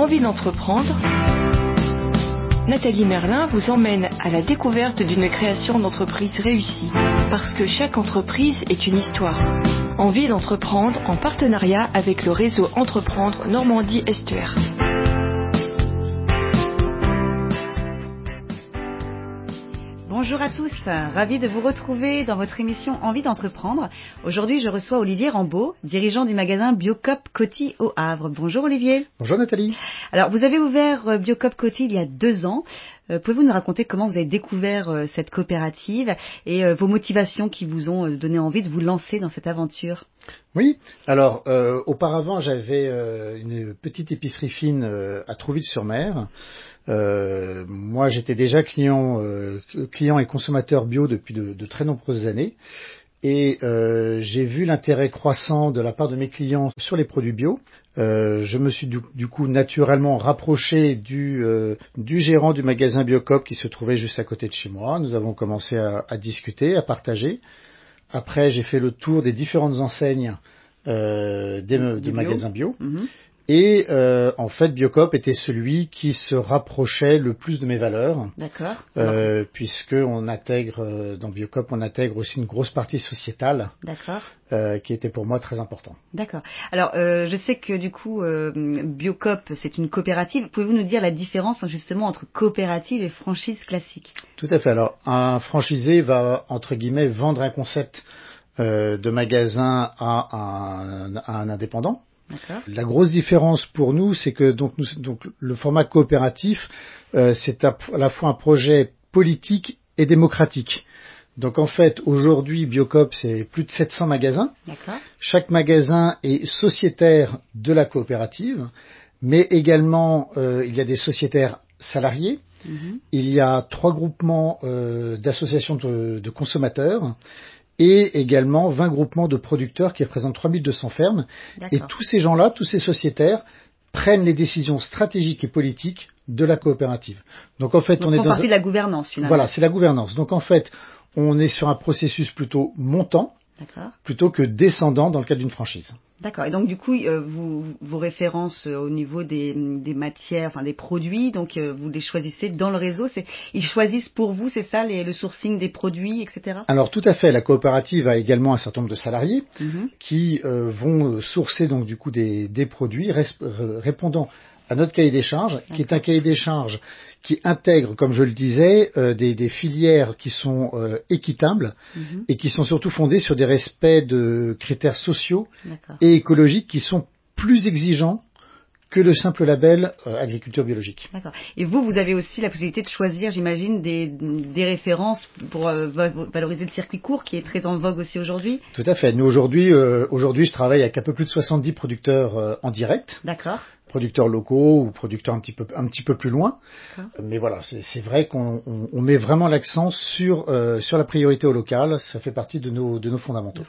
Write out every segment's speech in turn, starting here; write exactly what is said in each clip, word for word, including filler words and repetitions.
envie d'entreprendre, Nathalie Merlin vous emmène à la découverte d'une création d'entreprise réussie. Parce que chaque entreprise est une histoire. Envie d'entreprendre en partenariat avec le réseau Entreprendre Normandie Estuaire. Bonjour à tous, ravi de vous retrouver dans votre émission Envie d'entreprendre. Aujourd'hui, je reçois Olivier Rambaud, dirigeant du magasin Biocop Coty au Havre. Bonjour Olivier. Bonjour Nathalie. Alors, vous avez ouvert Biocop Coty il y a deux ans. Euh, pouvez-vous nous raconter comment vous avez découvert euh, cette coopérative et euh, vos motivations qui vous ont euh, donné envie de vous lancer dans cette aventure? Oui, alors euh, auparavant j'avais euh, une petite épicerie fine euh, à Trouville-sur-Mer. Euh, moi j'étais déjà client, euh, client et consommateur bio depuis de, de très nombreuses années et euh, j'ai vu l'intérêt croissant de la part de mes clients sur les produits bio. Euh, je me suis du, du coup naturellement rapproché du, euh, du gérant du magasin Biocop qui se trouvait juste à côté de chez moi. Nous avons commencé à, à discuter, à partager. Après, j'ai fait le tour des différentes enseignes euh, des, de bio. magasins bio. Mm-hmm. Et euh, en fait, Biocop était celui qui se rapprochait le plus de mes valeurs. D'accord. Euh, puisque on intègre euh, dans Biocop, on intègre aussi une grosse partie sociétale. D'accord. Euh, qui était pour moi très important. D'accord. Alors, euh, je sais que du coup, euh, Biocop, c'est une coopérative. Pouvez-vous nous dire la différence justement entre coopérative et franchise classique? Tout à fait. Alors, un franchisé va, entre guillemets, vendre un concept euh, de magasin à un, à un indépendant. D'accord. La grosse différence pour nous, c'est que donc, nous, donc le format coopératif, euh, c'est à, à la fois un projet politique et démocratique. Donc en fait, aujourd'hui, Biocop, c'est plus de sept cents magasins. D'accord. Chaque magasin est sociétaire de la coopérative, mais également, euh, il y a des sociétaires salariés. Mm-hmm. Il y a trois groupements euh, d'associations de, de consommateurs et également vingt groupements de producteurs qui représentent trois mille deux cents fermes. D'accord. Et tous ces gens-là, tous ces sociétaires, prennent les décisions stratégiques et politiques de la coopérative. Donc en fait, Donc, on est dans partie de la gouvernance finalement. Voilà, c'est la gouvernance. Donc en fait, on est sur un processus plutôt montant, D'accord. plutôt que descendant dans le cadre d'une franchise. D'accord. Et donc du coup, euh, vous, vos références euh, au niveau des, des matières, enfin des produits, donc euh, vous les choisissez dans le réseau. C'est, ils choisissent pour vous, c'est ça, les, le sourcing des produits, et cetera. Alors tout à fait. La coopérative a également un certain nombre de salariés mm-hmm. qui euh, vont sourcer donc du coup des, des produits resp- répondant à notre cahier des charges, D'accord. qui est un cahier des charges qui intègre, comme je le disais, euh, des, des filières qui sont euh, équitables mmh. et qui sont surtout fondées sur des respects de critères sociaux D'accord. et écologiques qui sont plus exigeants que le simple label euh, agriculture biologique. D'accord. Et vous, vous avez aussi la possibilité de choisir, j'imagine, des, des références pour euh, valoriser le circuit court, qui est très en vogue aussi aujourd'hui. Tout à fait. Nous, aujourd'hui, euh, aujourd'hui je travaille avec un peu plus de soixante-dix producteurs euh, en direct. D'accord. Producteurs locaux ou producteurs un petit peu un petit peu plus loin. D'accord. Mais voilà, c'est, c'est vrai qu'on on, on met vraiment l'accent sur euh, sur la priorité au local. Ça fait partie de nos de nos fondamentaux.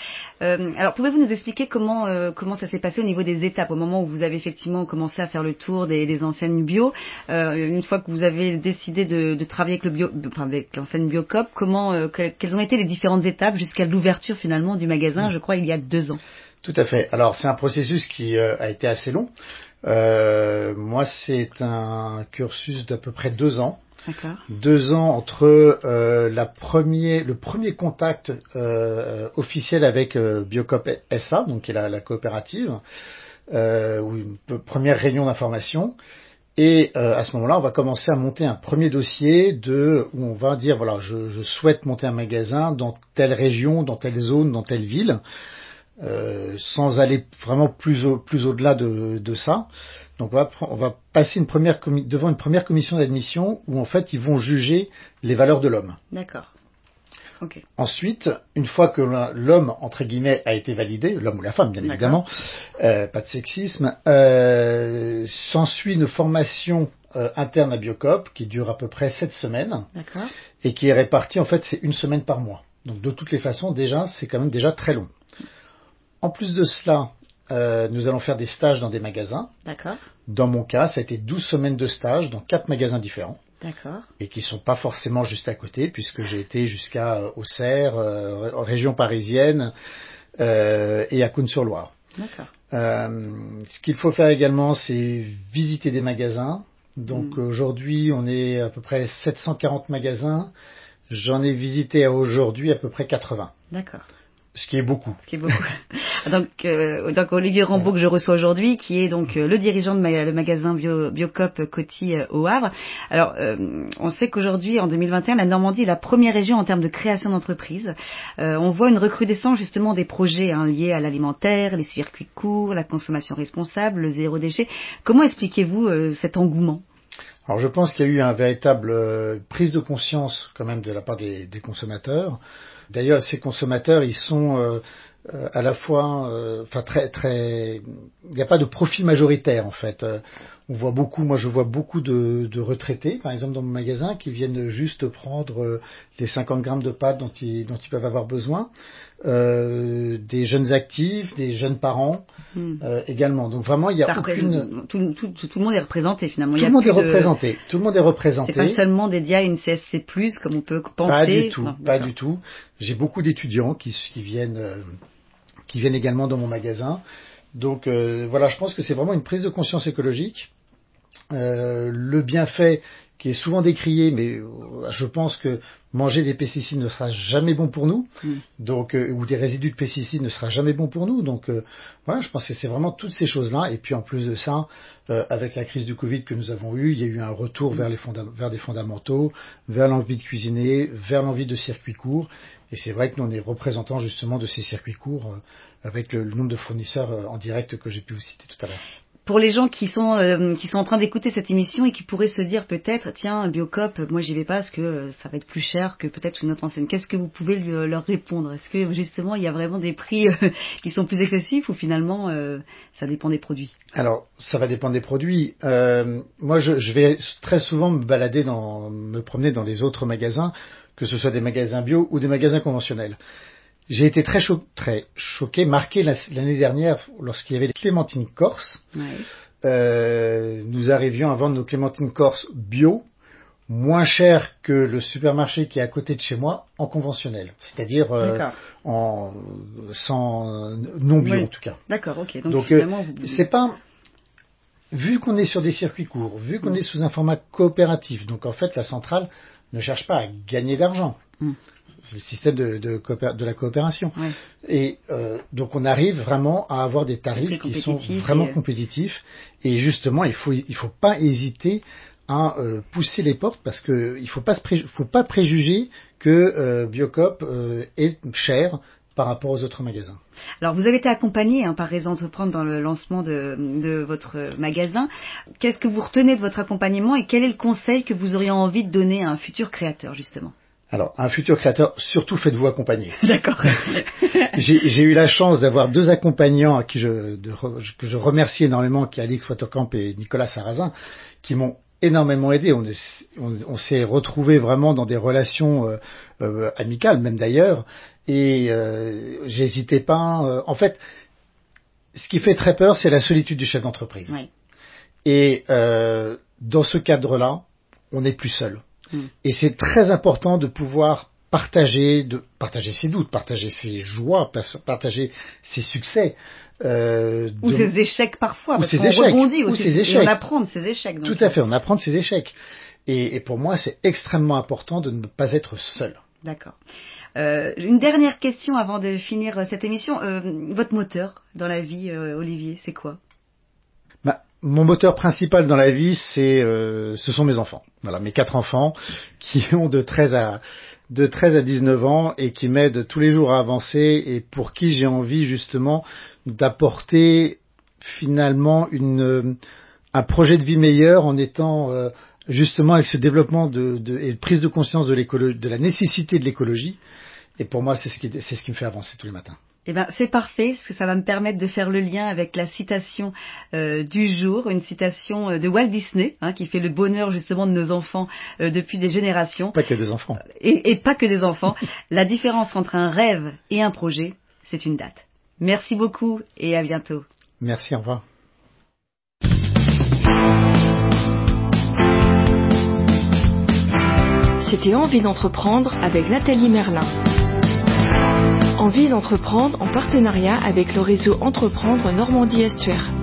Euh, alors, pouvez-vous nous expliquer comment euh, comment ça s'est passé au niveau des étapes au moment où vous avez effectivement commencé à faire le tour des, des enseignes bio, euh, une fois que vous avez décidé de, de travailler avec le bio, enfin avec l'enseigne Biocop, comment euh, que, quelles ont été les différentes étapes jusqu'à l'ouverture finalement du magasin, mmh. je crois il y a deux ans. Tout à fait. Alors c'est un processus qui euh, a été assez long. Euh, moi, c'est un cursus d'à peu près deux ans. D'accord. Deux ans entre euh, la premier, le premier contact euh, officiel avec euh, Biocop S A, donc qui est la, la coopérative, euh, ou une p- première réunion d'information. Et euh, à ce moment-là, on va commencer à monter un premier dossier de où on va dire voilà, je, je souhaite monter un magasin dans telle région, dans telle zone, dans telle ville. Euh, sans aller vraiment plus au, plus au-delà de, de ça. Donc on va, on va passer une première commi- devant une première commission d'admission où en fait ils vont juger les valeurs de l'homme. D'accord. Okay. Ensuite, une fois que l'homme entre guillemets a été validé, l'homme ou la femme bien D'accord. évidemment, euh, pas de sexisme, euh, s'ensuit une formation euh, interne à Biocop qui dure à peu près sept semaines D'accord. et qui est répartie en fait c'est une semaine par mois. Donc de toutes les façons déjà c'est quand même déjà très long. En plus de cela, euh, nous allons faire des stages dans des magasins. D'accord. Dans mon cas, ça a été douze semaines de stage dans quatre magasins différents. D'accord. Et qui ne sont pas forcément juste à côté, puisque j'ai été jusqu'à euh, Auxerre, euh, en région parisienne euh, et à Cosne-sur-Loire. D'accord. Euh, ce qu'il faut faire également, c'est visiter des magasins. Donc mmh. aujourd'hui, on est à peu près sept cent quarante magasins. J'en ai visité à aujourd'hui à peu près quatre-vingts. D'accord. Ce qui est beaucoup. Ce qui est beaucoup. donc, euh, donc Olivier Rambaud, que je reçois aujourd'hui, qui est donc euh, le dirigeant de ma, le magasin Bio, Biocoop Coty euh, au Havre. Alors, euh, on sait qu'aujourd'hui, en deux mille vingt et un, la Normandie est la première région en termes de création d'entreprises. Euh, on voit une recrudescence justement des projets hein, liés à l'alimentaire, les circuits courts, la consommation responsable, le zéro déchet. Comment expliquez-vous euh, cet engouement ? Alors je pense qu'il y a eu un véritable euh, prise de conscience quand même de la part des, des consommateurs. D'ailleurs, ces consommateurs, ils sont euh, euh, à la fois, euh, enfin très très, il n'y a pas de profil majoritaire en fait. Euh, on voit beaucoup, moi je vois beaucoup de, de retraités, par exemple dans mon magasin, qui viennent juste prendre euh, les cinquante grammes de pâtes dont ils dont ils peuvent avoir besoin. Euh, des jeunes actifs, des jeunes parents mmh. euh, également. Donc vraiment, il y a Ça aucune... Tout, tout, tout, tout le monde est représenté finalement. Tout il y a le monde est de... représenté. Tout le monde est représenté. C'est pas seulement dédié à une C S C plus, comme on peut penser. Pas du tout. Non, pas du tout. J'ai beaucoup d'étudiants qui, qui viennent, euh, qui viennent également dans mon magasin. Donc euh, voilà, je pense que c'est vraiment une prise de conscience écologique. Euh, le bienfait qui est souvent décrié, mais je pense que manger des pesticides ne sera jamais bon pour nous, mmh. donc euh, ou des résidus de pesticides ne sera jamais bon pour nous. Donc euh, voilà, je pense que c'est vraiment toutes ces choses-là. Et puis en plus de ça, euh, avec la crise du Covid que nous avons eue, il y a eu un retour mmh. vers les fonda- vers des fondamentaux, vers l'envie de cuisiner, vers l'envie de circuits courts. Et c'est vrai que nous on est représentants justement de ces circuits courts euh, avec le, le nombre de fournisseurs euh, en direct que j'ai pu vous citer tout à l'heure. Pour les gens qui sont euh, qui sont en train d'écouter cette émission et qui pourraient se dire peut-être tiens Biocoop, moi j'y vais pas parce que euh, ça va être plus cher que peut-être une autre enseigne. Qu'est-ce que vous pouvez lui, leur répondre ? Est-ce que justement il y a vraiment des prix euh, qui sont plus excessifs ou finalement euh, ça dépend des produits ? Alors ça va dépendre des produits. Euh, moi je, je vais très souvent me balader dans me promener dans les autres magasins, que ce soit des magasins bio ou des magasins conventionnels. J'ai été très, cho- très choqué, marqué la, l'année dernière lorsqu'il y avait les clémentines corse. Ouais. Euh, nous arrivions à vendre nos clémentines corse bio moins cher que le supermarché qui est à côté de chez moi en conventionnel, c'est-à-dire euh, en sans non bio oui. en tout cas. D'accord, ok. Donc, Donc finalement, euh, vous... c'est pas vu qu'on est sur des circuits courts, vu qu'on mmh. est sous un format coopératif. Donc en fait, la centrale ne cherche pas à gagner d'argent. Mmh. C'est le système de, de, coopé- de la coopération. Ouais. Et euh, donc on arrive vraiment à avoir des tarifs qui sont vraiment et... compétitifs. Et justement, il faut il faut pas hésiter à euh, pousser les portes parce que il faut pas se pré- faut pas préjuger que euh, Biocoop euh, est cher par rapport aux autres magasins. Alors, vous avez été accompagné hein, par Réseau Entreprendre dans le lancement de, de votre magasin. Qu'est-ce que vous retenez de votre accompagnement et quel est le conseil que vous auriez envie de donner à un futur créateur, justement ? Alors, un futur créateur, surtout faites-vous accompagner. D'accord. j'ai, j'ai eu la chance d'avoir deux accompagnants à qui je, de, que je remercie énormément, qui est Alix Waterkamp et Nicolas Sarrazin, qui m'ont énormément aidé. On, est, on, on s'est retrouvés vraiment dans des relations euh, euh, amicales, même d'ailleurs, et euh, j'hésitais pas. Euh, en fait, ce qui fait très peur, c'est la solitude du chef d'entreprise. Oui. Et euh, dans ce cadre-là, on n'est plus seul. Et c'est très important de pouvoir partager, de partager ses doutes, partager ses joies, partager ses succès. Euh, ou de, ses échecs parfois, ou parce ses qu'on échecs, rebondit ou aussi. Ses échecs. Et on apprend de ses échecs. Donc Tout à fait, on apprend de ses échecs. Et, et pour moi, c'est extrêmement important de ne pas être seul. D'accord. Euh, une dernière question avant de finir cette émission. Euh, votre moteur dans la vie, euh, Olivier, c'est quoi ? Bah, mon moteur principal dans la vie, c'est, euh, ce sont mes enfants. Voilà, mes quatre enfants qui ont de treize à de treize à dix-neuf ans et qui m'aident tous les jours à avancer et pour qui j'ai envie justement d'apporter finalement une un projet de vie meilleur en étant euh, justement avec ce développement de, de et prise de conscience de l'écologie, de la nécessité de l'écologie. Et pour moi, c'est ce qui c'est ce qui me fait avancer tous les matins. Eh ben, c'est parfait, parce que ça va me permettre de faire le lien avec la citation euh, du jour, une citation de Walt Disney, hein, qui fait le bonheur justement de nos enfants euh, depuis des générations. Pas que des enfants. Et, et pas que des enfants. La différence entre un rêve et un projet, c'est une date. Merci beaucoup et à bientôt. Merci, au revoir. C'était Envie d'entreprendre avec Nathalie Merlin. Envie d'entreprendre en partenariat avec le réseau Entreprendre Normandie Estuaire.